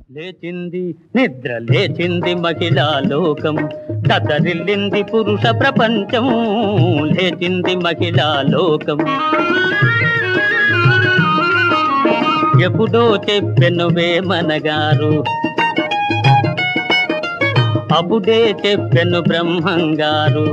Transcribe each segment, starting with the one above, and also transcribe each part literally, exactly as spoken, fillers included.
లేచింది నిద్ర లేచింది మహిళా లోకం, దదరిల్లింది పురుష ప్రపంచం. లేచింది మహిళా లోకం. ఎప్పుడో చెప్పెను వేమనగారు, అప్పుడే చెప్పెను బ్రహ్మంగారు.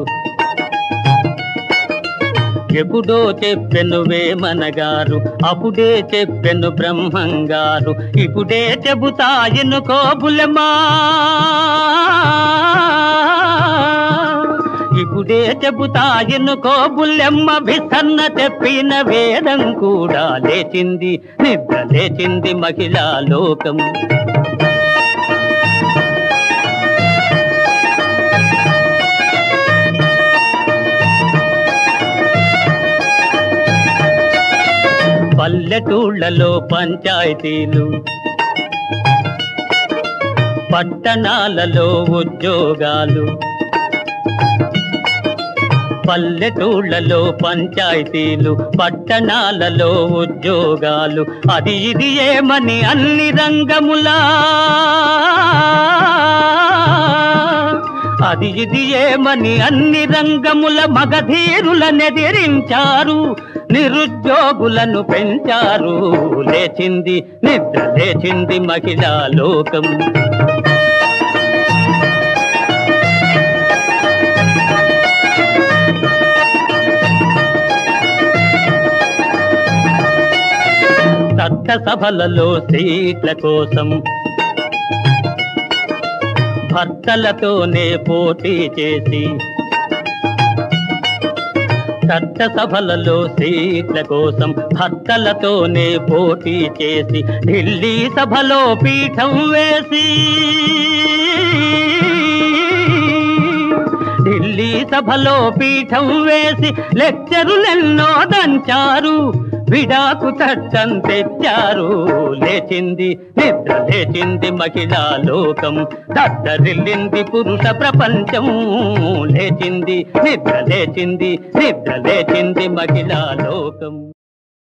ఎప్పుడో చెప్పెను వేమనగారు, అప్పుడే చెప్పెను బ్రహ్మంగారు. ఇప్పుడే చెబుతాయిను కోబులమా, ఇప్పుడే చెబుతాయిను కోబులెమ్మ. విసన్న చెప్పిన వేదం కూడా లేచింది నిద్ర లేచింది మహిళా లోకం. పల్లెటూళ్ళలో పంచాయతీలు, పట్టణాలలో ఉద్యోగాలు. పల్లెటూళ్ళలో పంచాయతీలు, పట్టణాలలో ఉద్యోగాలు. అది ఇది ఏమని అన్ని రంగములా, అది ఇది ఏమని అన్ని రంగముల మగధీరులనెదిరించారు, నిరుద్యోగులను పెంచారు. లేచింది నిద్ర లేచింది మహిళా లోకం. చట్టసభలలో సీట్ల కోసం భర్తలతోనే పోటీ చేసి, చట్టసభలలో సీట్ల కోసం భర్తలతోనే పోటీ చేసి, ఢిల్లీ సభలో పీఠం వేసి, ఢిల్లీ సభలో పీఠం వేసి లెక్చరులెన్నో దంచారు, విడాకు చట్టం తెచ్చారు. లేచింది నిద్ర లేచింది మహిళా లోకం, దద్దరిల్లింది పురుష ప్రపంచం. లేచింది నిద్ర లేచింది నిద్ర లేచింది మహిళా లోకం.